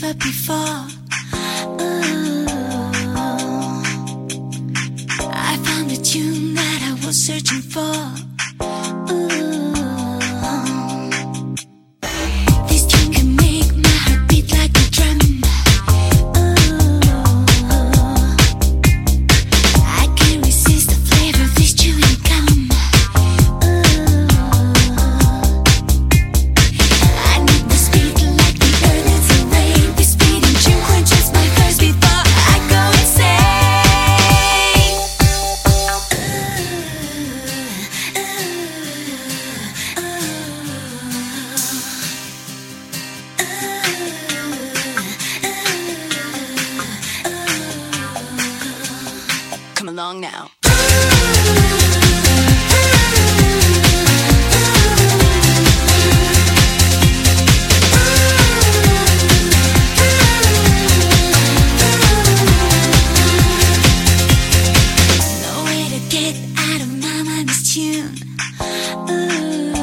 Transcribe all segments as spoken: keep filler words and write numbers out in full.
never before. Ooh, I found the tune that I was searching for. Ooh, this tune can make my heart beat like a drum. Ooh, I can't resist the flavor of this chewing gum. Ooh, I need the speed like the earth needs the rain. This beating tune quenches my thirst before I go insane. Come along now. No way to get out of my mind this tune. Ooh,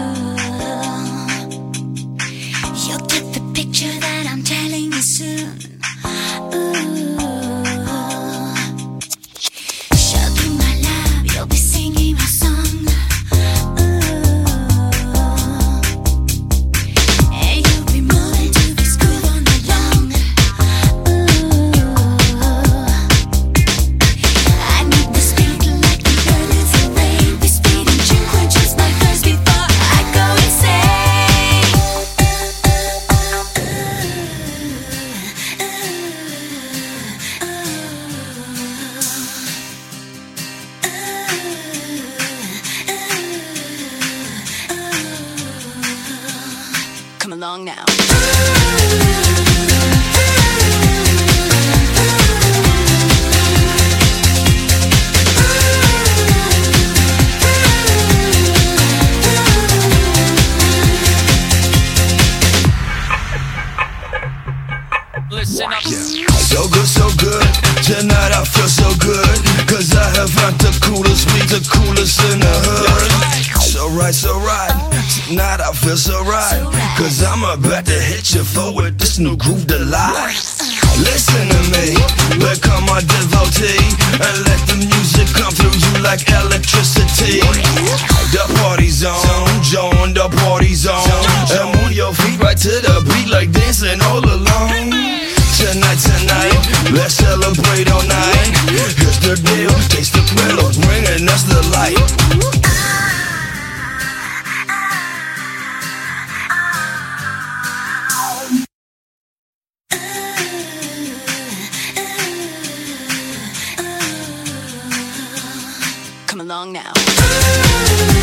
you'll get the picture that I'm telling you soon. Ooh, show you my love, you'll be singing my song. Ooh, and you'll be moving to this groove all night long. Ooh, I need the speed like the earth needs the rain. This beating tune quenches my thirst before I go insane. Come along now. Listen up. So good, so good, tonight I feel so good. Cause I have found the coolest weed, the coolest in the hood. So right, so right, tonight I feel so right. Cause I'm about to hit you forward this new groove delight. Listen to me, become my devotee, and let the music come through you like electricity. The party's on, join the party's on, and move your feet right to the beat like dancing all alone. Tonight, tonight, let's celebrate all night. Here's the deal, taste the thrill, bringing us the light. Come along now.